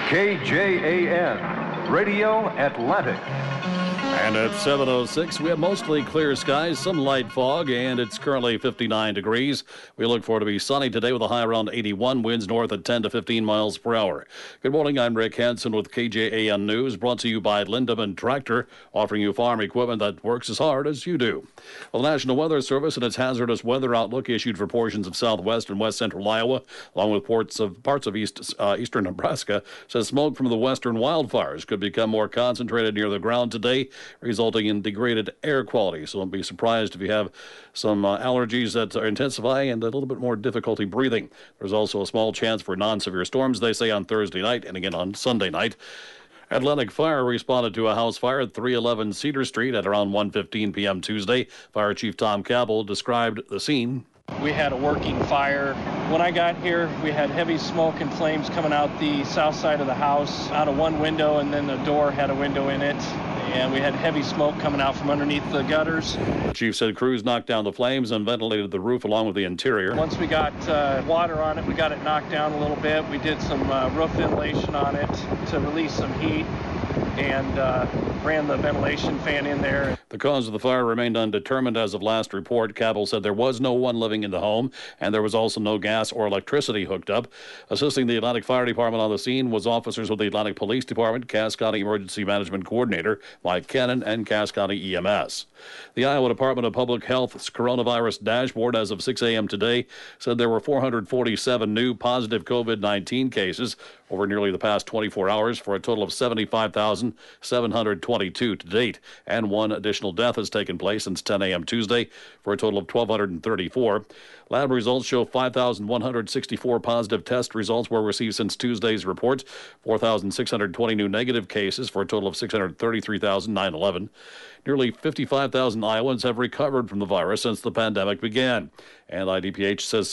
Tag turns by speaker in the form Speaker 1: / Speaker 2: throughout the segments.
Speaker 1: KJAN, Radio Atlantic.
Speaker 2: And at 7:06, we have mostly clear skies, some light fog, and it's currently 59 degrees. We look for it to be sunny today with a high around 81, winds north at 10 to 15 miles per hour. Good morning, I'm Rick Hansen with KJAN News, brought to you by Lindeman Tractor, offering you farm equipment that works as hard as you do. Well, the National Weather Service and its hazardous weather outlook issued for portions of southwest and west central Iowa, along with parts of eastern Nebraska, says smoke from the western wildfires could become more concentrated near the ground today, resulting in degraded air quality. So don't be surprised if you have some allergies that are intensifying and a little bit more difficulty breathing. There's also a small chance for non-severe storms, they say, on Thursday night and again on Sunday night. Atlantic Fire responded to a house fire at 311 Cedar Street at around 1:15 p.m. Tuesday. Fire Chief Tom Cabell described the scene.
Speaker 3: We had a working fire. When I got here, we had heavy smoke and flames coming out the south side of the house, out of one window, and then the door had a window in it. And we had heavy smoke coming out from underneath the gutters.
Speaker 2: The chief said crews knocked down the flames and ventilated the roof along with the interior.
Speaker 3: Once we got water on it, we got it knocked down a little bit. We did some roof ventilation on it to release some heat and ran the ventilation fan in there.
Speaker 2: The cause of the fire remained undetermined as of last report. Cabell said there was no one living in the home, and there was also no gas or electricity hooked up. Assisting the Atlantic Fire Department on the scene was officers with the Atlantic Police Department, Cass County Emergency Management Coordinator Mike Cannon, and Cass County EMS. The Iowa Department of Public Health's coronavirus dashboard as of 6 a.m. today said there were 447 new positive COVID-19 cases over nearly the past 24 hours for a total of 75,722 to date, and one additional death has taken place since 10 a.m. Tuesday for a total of 1,234. Lab results show 5,164 positive test results were received since Tuesday's report, 4,620 new negative cases for a total of 633,911. Nearly 55,000 Iowans have recovered from the virus since the pandemic began, and IDPH says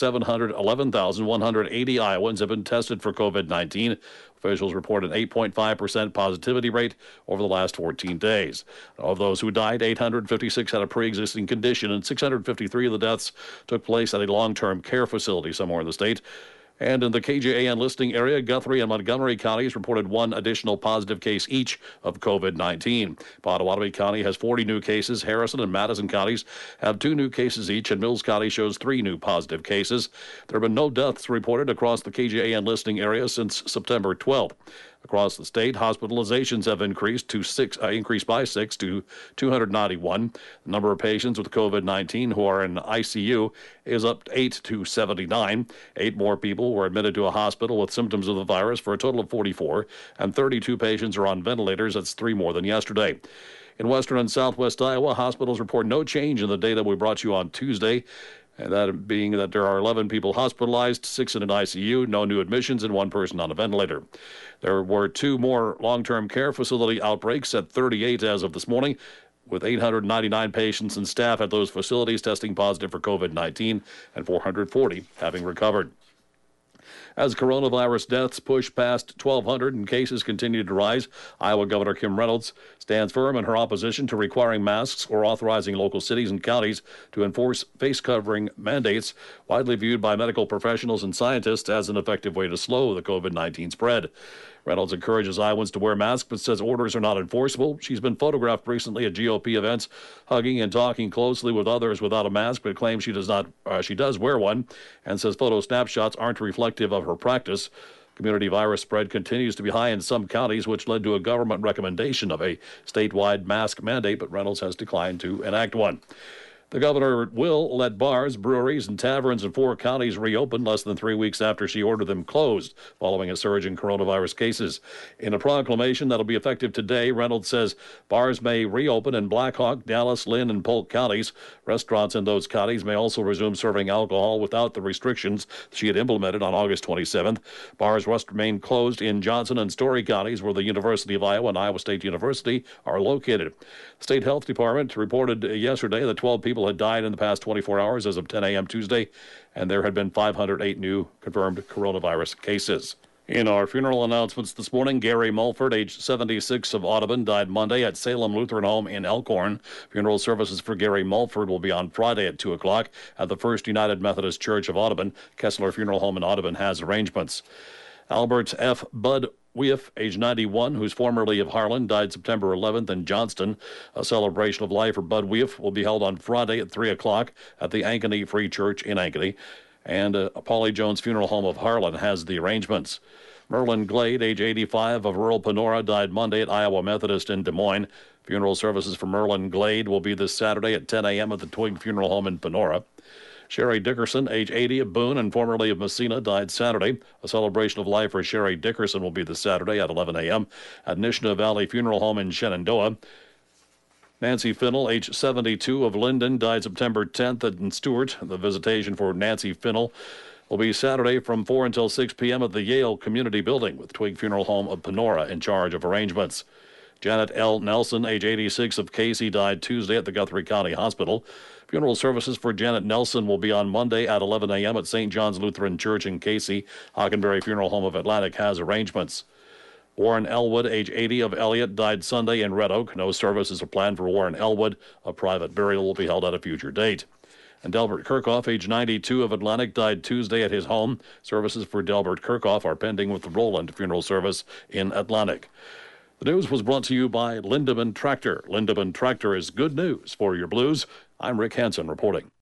Speaker 2: 711,180 Iowans have been tested for COVID-19. Officials report an 8.5% positivity rate over the last 14 days. Of those who died, 856 had a pre-existing condition, and 653 of the deaths took place at a long-term care facility somewhere in the state. And in the KJAN listing area, Guthrie and Montgomery counties reported one additional positive case each of COVID-19. Pottawatomie County has 40 new cases. Harrison and Madison counties have 2 new cases each, and Mills County shows 3 new positive cases. There have been no deaths reported across the KJAN listing area since September 12th. Across the state, hospitalizations have increased by 6 to 291. The number of patients with COVID-19 who are in ICU is up 8 to 79. 8 more people were admitted to a hospital with symptoms of the virus for a total of 44, and 32 patients are on ventilators. That's 3 more than yesterday. In western and southwest Iowa, hospitals report no change in the data we brought you on Tuesday. And that being that there are 11 people hospitalized, 6 in an ICU, no new admissions, and 1 person on a ventilator. There were 2 more long-term care facility outbreaks at 38 as of this morning, with 899 patients and staff at those facilities testing positive for COVID-19 and 440 having recovered. As coronavirus deaths push past 1,200 and cases continue to rise, Iowa Governor Kim Reynolds stands firm in her opposition to requiring masks or authorizing local cities and counties to enforce face covering mandates, widely viewed by medical professionals and scientists as an effective way to slow the COVID-19 spread. Reynolds encourages Iowans to wear masks, but says orders are not enforceable. She's been photographed recently at GOP events, hugging and talking closely with others without a mask, but claims she does wear one, and says photo snapshots aren't reflective of her practice. Community virus spread continues to be high in some counties, which led to a government recommendation of a statewide mask mandate, but Reynolds has declined to enact one. The governor will let bars, breweries, and taverns in 4 counties reopen less than 3 weeks after she ordered them closed following a surge in coronavirus cases. In a proclamation that'll be effective today, Reynolds says bars may reopen in Black Hawk, Dallas, Lynn, and Polk counties. Restaurants in those counties may also resume serving alcohol without the restrictions she had implemented on August 27th. Bars must remain closed in Johnson and Story counties, where the University of Iowa and Iowa State University are located. The State Health Department reported yesterday that 12 people had died in the past 24 hours as of 10 a.m. Tuesday, and there had been 508 new confirmed coronavirus cases. In our funeral announcements this morning, Gary Mulford, age 76 of Audubon, died Monday at Salem Lutheran Home in Elkhorn. Funeral services for Gary Mulford will be on Friday at 2 o'clock at the First United Methodist Church of Audubon. Kessler Funeral Home in Audubon has arrangements. Albert F. Bud Weif, age 91, who's formerly of Harlan, died September 11th in Johnston. A celebration of life for Bud Weif will be held on Friday at 3 o'clock at the Ankeny Free Church in Ankeny. And Polly Jones Funeral Home of Harlan has the arrangements. Merlin Glade, age 85, of rural Panora, died Monday at Iowa Methodist in Des Moines. Funeral services for Merlin Glade will be this Saturday at 10 a.m. at the Twig Funeral Home in Panora. Sherry Dickerson, age 80, of Boone and formerly of Messina, died Saturday. A celebration of life for Sherry Dickerson will be this Saturday at 11 a.m. at Nishna Valley Funeral Home in Shenandoah. Nancy Finnell, age 72, of Linden, died September 10th in Stewart. The visitation for Nancy Finnell will be Saturday from 4 until 6 p.m. at the Yale Community Building, with Twig Funeral Home of Panora in charge of arrangements. Janet L. Nelson, age 86, of Casey, died Tuesday at the Guthrie County Hospital. Funeral services for Janet Nelson will be on Monday at 11 a.m. at St. John's Lutheran Church in Casey. Hockenberry Funeral Home of Atlantic has arrangements. Warren Elwood, age 80, of Elliott, died Sunday in Red Oak. No services are planned for Warren Elwood. A private burial will be held at a future date. And Delbert Kirchhoff, age 92, of Atlantic, died Tuesday at his home. Services for Delbert Kirchhoff are pending with the Roland Funeral Service in Atlantic. The news was brought to you by Lindeman Tractor. Lindeman Tractor is good news for your blues. I'm Rick Hansen reporting.